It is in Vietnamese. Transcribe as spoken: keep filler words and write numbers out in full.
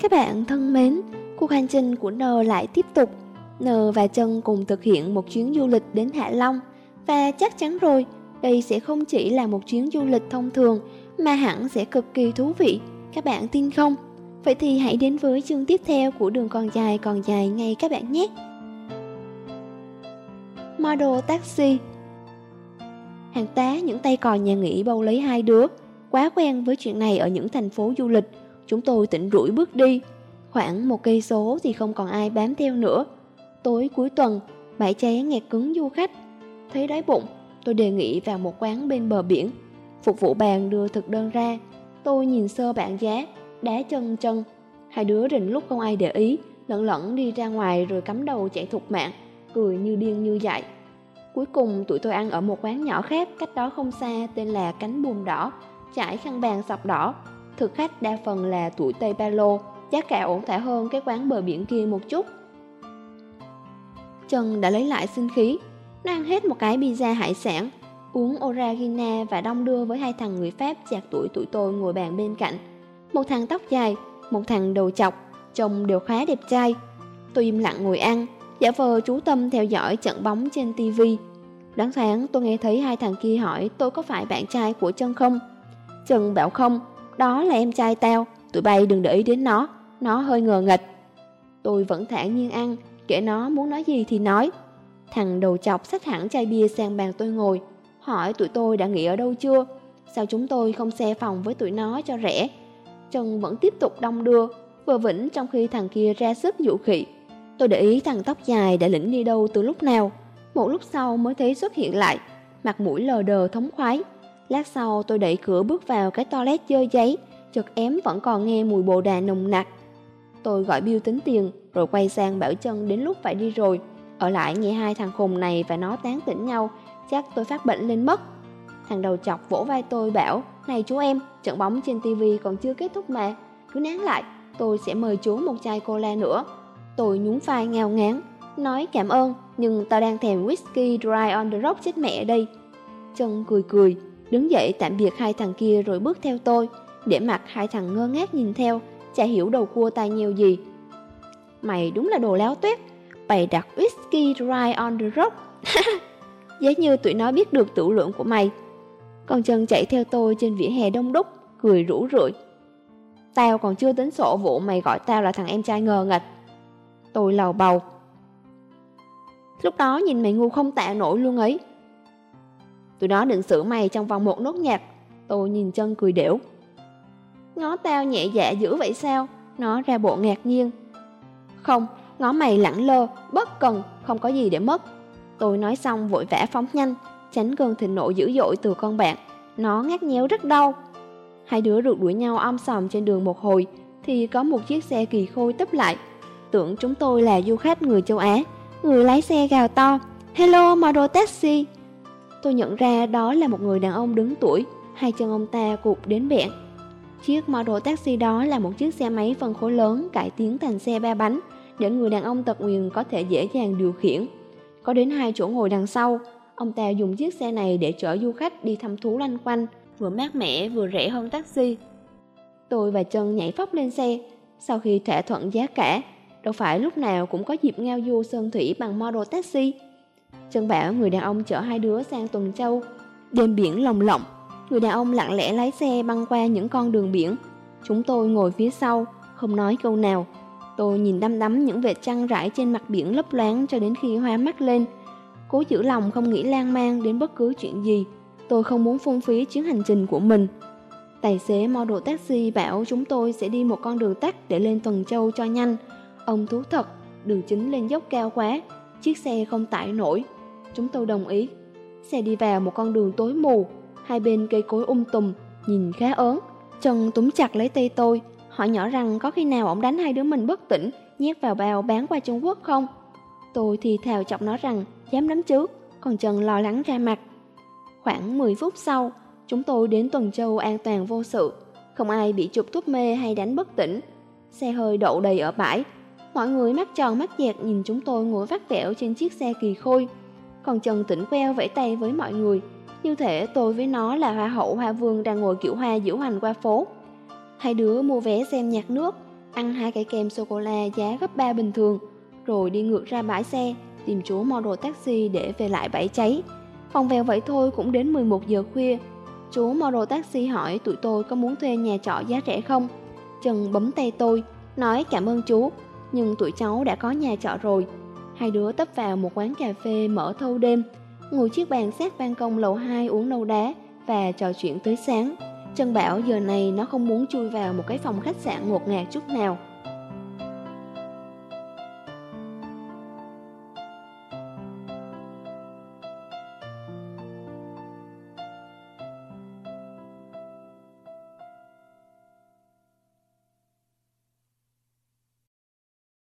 Các bạn thân mến, cuộc hành trình của N lại tiếp tục. N và Trân cùng thực hiện một chuyến du lịch đến Hạ Long. Và chắc chắn rồi, đây sẽ không chỉ là một chuyến du lịch thông thường, mà hẳn sẽ cực kỳ thú vị. Các bạn tin không? Vậy thì hãy đến với chương tiếp theo của Đường Còn Dài Còn Dài ngay các bạn nhé. Model taxi. Hàng tá những tay cò nhà nghỉ bầu lấy hai đứa. Quá quen với chuyện này ở những thành phố du lịch, chúng tôi tỉnh rủi bước đi. Khoảng một cây số thì không còn ai bám theo nữa. Tối cuối tuần, bãi cháy nghẹt cứng du khách. Thấy đói bụng, tôi đề nghị vào một quán bên bờ biển. Phục vụ bàn đưa thực đơn ra. Tôi nhìn sơ bảng giá, đá chân chân. Hai đứa rình lúc không ai để ý, lẩn lẩn đi ra ngoài rồi cắm đầu chạy thục mạng, cười như điên như dại. Cuối cùng tụi tôi ăn ở một quán nhỏ khác cách đó không xa, tên là Cánh Buồm Đỏ, trải khăn bàn sọc đỏ. Thực khách đa phần là tuổi Tây Ba Lô, giá cả ổn thỏa hơn cái quán bờ biển kia một chút. Trần đã lấy lại sinh khí. Nó ăn hết một cái pizza hải sản, uống Orangina và đong đưa với hai thằng người Pháp chạc tuổi tụi tôi ngồi bàn bên cạnh. Một thằng tóc dài, một thằng đầu chọc, trông đều khá đẹp trai. Tôi im lặng ngồi ăn, giả vờ chú tâm theo dõi trận bóng trên tivi. Đoán thoáng tôi nghe thấy hai thằng kia hỏi tôi có phải bạn trai của Trân không. Trần bảo không, đó là em trai tao, tụi bay đừng để ý đến nó, nó hơi ngờ nghệch. Tôi vẫn thản nhiên ăn, kể nó muốn nói gì thì nói. Thằng đầu chọc xách hẳn chai bia sang bàn tôi ngồi, hỏi tụi tôi đã nghỉ ở đâu chưa, sao chúng tôi không share phòng với tụi nó cho rẻ. Trần vẫn tiếp tục đong đưa, vừa vĩnh trong khi thằng kia ra sức dụ khị. Tôi để ý thằng tóc dài đã lĩnh đi đâu từ lúc nào, một lúc sau mới thấy xuất hiện lại, mặt mũi lờ đờ thống khoái. Lát sau tôi đẩy cửa bước vào cái toilet dơ giấy, chợt ém vẫn còn nghe mùi bồ đà nồng nặc. Tôi gọi bill tính tiền, rồi quay sang bảo Trân đến lúc phải đi rồi, ở lại nghe hai thằng khùng này và nó tán tỉnh nhau, chắc tôi phát bệnh lên mất. Thằng đầu chọc vỗ vai tôi bảo, này chú em, trận bóng trên tivi còn chưa kết thúc mà, cứ nán lại, tôi sẽ mời chú một chai cola nữa. Tôi nhún vai ngao ngán, nói cảm ơn, nhưng tao đang thèm whisky dry on the rock chết mẹ đây. Trân cười cười, đứng dậy tạm biệt hai thằng kia rồi bước theo tôi, để mặt hai thằng ngơ ngác nhìn theo, chả hiểu đầu cua tai nheo gì. Mày đúng là đồ láo tuét, bày đặt whisky dry on the rock. Giá như tụi nó biết được tửu lượng của mày. Còn Trân chạy theo tôi trên vỉa hè đông đúc, cười rũ rượi. Tao còn chưa tính sổ vụ mày gọi tao là thằng em trai ngờ nghệch. Tôi lầu bầu. Lúc đó nhìn mày ngu không tạ nổi luôn ấy. Tụi nó định xử mày trong vòng một nốt nhạc. Tôi nhìn Trân cười đểu. Ngó tao nhẹ dạ dữ vậy sao? Nó ra bộ ngạc nhiên. Không, ngó mày lẳng lơ, bất cần, không có gì để mất. Tôi nói xong vội vã phóng nhanh, tránh cơn thịnh nộ dữ dội từ con bạn. Nó ngắt nhéo rất đau. Hai đứa rượt đuổi nhau om sòm trên đường một hồi, thì có một chiếc xe kỳ khôi tấp lại. Tưởng chúng tôi là du khách người châu Á. Người lái xe gào to, hello model taxi. Tôi nhận ra đó là một người đàn ông đứng tuổi, hai chân ông ta cụp đến bẹn. Chiếc model taxi đó là một chiếc xe máy phân khối lớn cải tiến thành xe ba bánh, để người đàn ông tật nguyền có thể dễ dàng điều khiển. Có đến hai chỗ ngồi đằng sau, ông ta dùng chiếc xe này để chở du khách đi thăm thú loanh quanh, vừa mát mẻ vừa rẻ hơn taxi. Tôi và Trân nhảy phóc lên xe, sau khi thỏa thuận giá cả, đâu phải lúc nào cũng có dịp ngao du sơn thủy bằng model taxi. Trân bảo người đàn ông chở hai đứa sang Tuần Châu. Đêm biển lồng lộng, người đàn ông lặng lẽ lái xe băng qua những con đường biển. Chúng tôi ngồi phía sau, không nói câu nào. Tôi nhìn đăm đắm những vệt trăng rải trên mặt biển lấp loáng cho đến khi hoa mắt lên. Cố giữ lòng không nghĩ lan man đến bất cứ chuyện gì. Tôi không muốn phung phí chuyến hành trình của mình. Tài xế model taxi bảo chúng tôi sẽ đi một con đường tắt để lên Tuần Châu cho nhanh. Ông thú thật, đường chính lên dốc cao quá, chiếc xe không tải nổi. Chúng tôi đồng ý. Xe đi vào một con đường tối mù, hai bên cây cối um tùm, nhìn khá ớn. Trần túm chặt lấy tay tôi, hỏi nhỏ rằng có khi nào ổng đánh hai đứa mình bất tỉnh, nhét vào bao bán qua Trung Quốc không? Tôi thì thào chọc nó rằng dám lắm chứ, còn Trần lo lắng ra mặt. Khoảng mười phút sau, chúng tôi đến Tuần Châu an toàn vô sự, không ai bị chụp thuốc mê hay đánh bất tỉnh. Xe hơi đậu đầy ở bãi, mọi người mắt tròn mắt dẹt nhìn chúng tôi ngồi vắt vẻo trên chiếc xe kỳ khôi. Còn Trần tỉnh queo vẫy tay với mọi người, như thể tôi với nó là hoa hậu hoa vương đang ngồi kiểu hoa diễu hành qua phố. Hai đứa mua vé xem nhạc nước, ăn hai cái kem sô-cô-la giá gấp ba bình thường, rồi đi ngược ra bãi xe, tìm chú model taxi để về lại bãi cháy. Vòng vèo vậy thôi cũng đến mười một giờ khuya. Chú model taxi hỏi tụi tôi có muốn thuê nhà trọ giá rẻ không. Trần bấm tay tôi, nói cảm ơn chú, nhưng tụi cháu đã có nhà trọ rồi. Hai đứa tấp vào một quán cà phê mở thâu đêm, ngồi chiếc bàn sát ban công lầu hai uống nâu đá và trò chuyện tới sáng. Trân bảo giờ này nó không muốn chui vào một cái phòng khách sạn ngột ngạt chút nào.